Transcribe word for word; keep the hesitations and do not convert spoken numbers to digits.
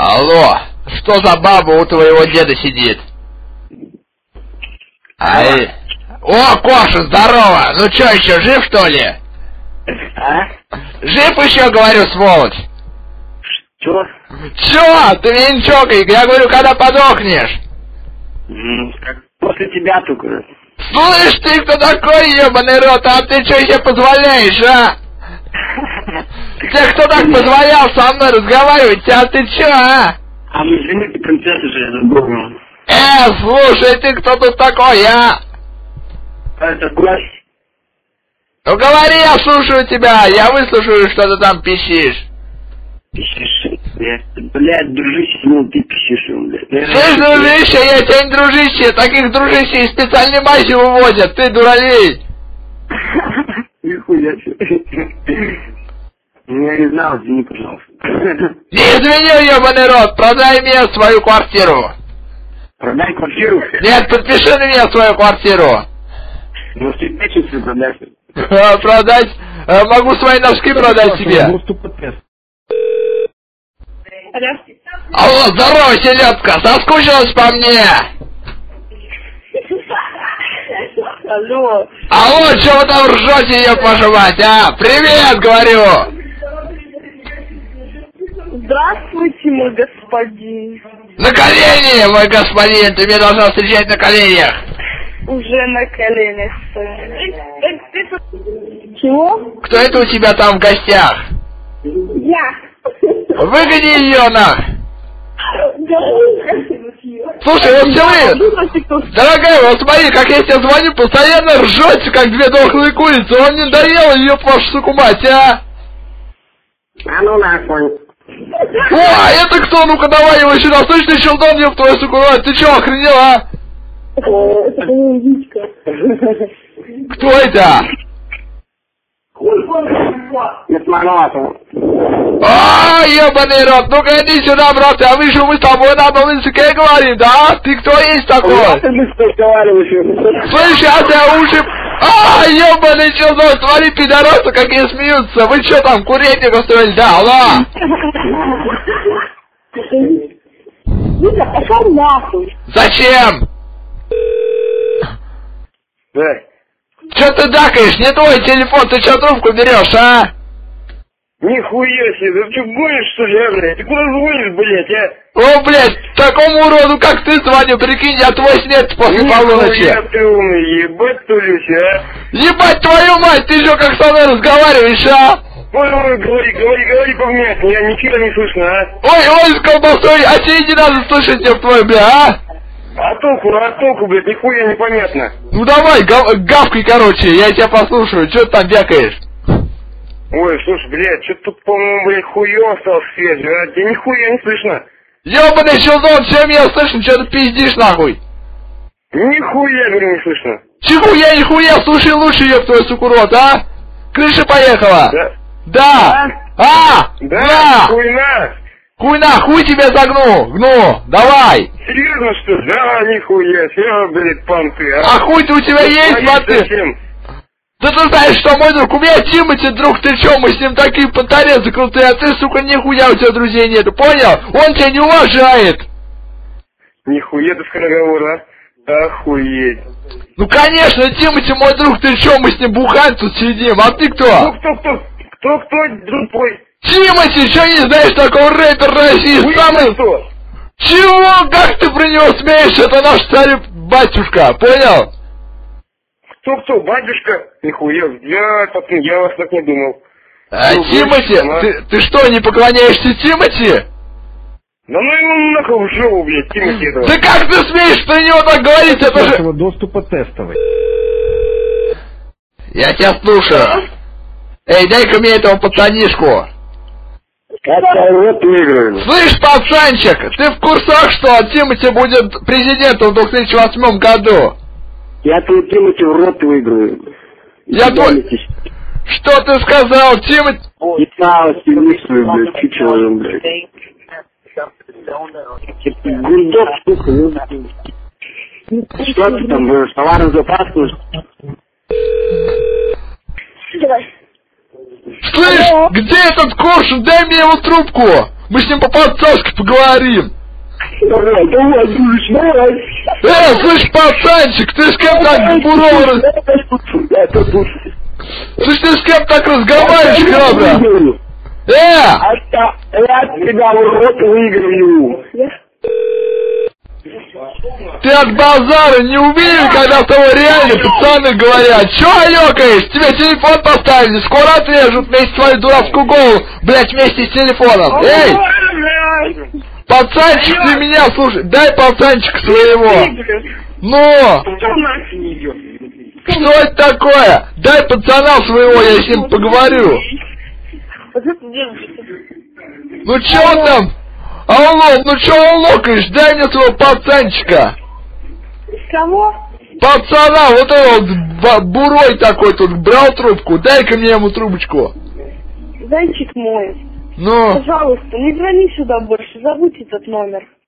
Алло, что за баба у твоего деда сидит? Ай. О, Коша, здорово! Ну чё, еще жив, что ли? А? Жив еще, говорю, сволочь! Чё? Чё? Ты меня не чокай, я говорю, когда подохнешь? После тебя только. Слышь, ты кто такой, ебаный рот, а ты чё себе позволяешь, а? Тебе кто так позволял со мной разговаривать, а ты чё, а? А мы извините, принцесса же, я забыл. Э, слушай, ты кто тут такой, а? А это гость. Ну говори, я слушаю тебя, я выслушаю, что ты там пищишь. Пищишь? Блядь, дружище, ну ты пищишь, блядь. Слышь, дружище, я тебя не дружище, таких дружищей специальной мази выводят, ты дуралей. Нихуя себе. Я не знал, извини, пожалуйста. Не извини, ебаный рот, продай мне свою квартиру. Продай квартиру? Нет, подпиши на меня свою квартиру. Ну, ты печенцы продашь. Продать? Могу свои носки продать себе. Алло. Алло, здорово, селедка, соскучилась по мне? Алло. Алло, чё вы там ржете, ее пожевать, а? Привет, говорю. Здравствуйте, мой господин. На колени, мой господин, ты меня должна встречать на коленях. Уже на коленях стою. Чего? Кто это у тебя там в гостях? Я. Выгони ее нах! Слушай, вот все вы, дорогая, вот смотри, как я тебе звоню, постоянно ржете, как две дохлые курицы. Он не доел ее, вашу суку мать, а? А ну нахуй. О, а это кто? Ну-ка давай его сюда, слышь, ты щелдон, еб твою суку мать, ты че, охренел, а? Это Витька. Кто это? Не смогла. А, ебаный рот, ну-ка иди сюда, брат, а вы что, мы с тобой на одном языке говорим, да? Ты кто есть такой? Ты быстро разговариваешь. Слышь, я тебя уши... А, ебаный челдон, смотри, пидорасы, какие смеются. Вы что там, курятник устроили, да, алло? Витя, пошел нахуй. Зачем? Да. Че ты дакаешь? Не твой телефон, ты что трубку берешь, а? Нихуя себе, ты что, гонишь, что ли, а, блядь? Ты куда звонишь, блядь, а? О, блядь, такому уроду, как ты звоню, прикинь, я твой снят после полуночи. Нихуя ты умный, ебать тулюсь, а? Ебать твою мать, ты что, как со мной разговариваешь, а? Ой, ой, говори, говори, говори повнимательнее, я ничего не слышно, а? Ой, ой, с колбасой, а тебе не надо слышать, еб твой, бля, а? А толку, а толку, блядь, нихуя непонятно. Ну давай, гав гавкай, короче, я тебя послушаю, что ты там вякаешь? Ой, слушай, блядь, что-то тут, по-моему, блядь, хуё осталось свежее, а? Тебе нихуя не слышно. Ёбаный щелдон, все меня слышно, что ты пиздишь, нахуй? Нихуя, говорю, не слышно. Чехуя, нихуя, слушай лучше, ёб твой суку рот, а? Крыша поехала. Да? Да. А? Да? Да. Хуйна. Хуйна, хуй тебе загну, гну, давай. Серьезно, что ли? Да, нихуя, все, блядь, панты, а? А хуй-то у тебя есть, смотри? Зачем? Да ты знаешь, что мой друг, у меня Тимати, друг, ты чё, мы с ним такие понторезы крутые, а ты, сука, нихуя у тебя друзей нету, понял? Он тебя не уважает. Нихуя ты скороговорка, а? Охуеть. Ну, конечно, Тимати мой друг, ты чё, мы с ним бухаем тут сидим, а ты кто? Кто, кто, кто, кто, кто, друг твой? Тимати, чё не знаешь такого рэпера России, Вы самый... кто? Чего? Как ты про него смеешь? Это наш царь-батюшка, понял? Кто, кто, батюшка? Нихуя, я, так, я вас так не думал. А, Ну, Тимати, вы, ты, ты что, не поклоняешься Тимати? Да ну ему нахуй в жопу, блядь, Тимати этого. Да как ты смеешь про него так говорить? Это же... доступа тестовый. Я тебя слушаю. Эй, дай-ка мне этого пацанишку. Это вот выиграли. Слышь, пацанчик, ты в курсах, что Тимати будет президентом в две тысячи восьмом году? Я твой Тимати в рот выиграю. Я твой... Что ты сказал, Тимати? И стало сильнейшую, блядь, чучело, блядь. Гундок, сука, ну. Что ты там, будешь, товарную запаску? Давай. Слышь, где этот коршун? Дай мне его трубку. Мы с ним по-пацански поговорим. Давай, давай, дружище, давай. Э, слышь, пацанчик, ты с кем так бурово... Это тут. Слышь, ты с кем так разговариваешь, храбро? Э! А я тебя в рот выиграю. Ты от базара не увидел, когда с тобой реально пацаны говорят? Чё алёкаешь? Тебе телефон поставили, скоро отрежут вместе твою дурацкую голову, блять, вместе с телефоном. Эй! Пацанчик, ты меня слушай, дай пацанчика своего. Ну! Что это такое? Дай пацана своего, я с ним поговорю. Ну чё там? Алло, ну чё локаешь? Дай мне своего пацанчика. Кого? Пацана, вот этот вот бурой такой тут, брал трубку, дай-ка мне ему трубочку. Зайчик мой, Ну? пожалуйста, не звони сюда больше, забудь этот номер.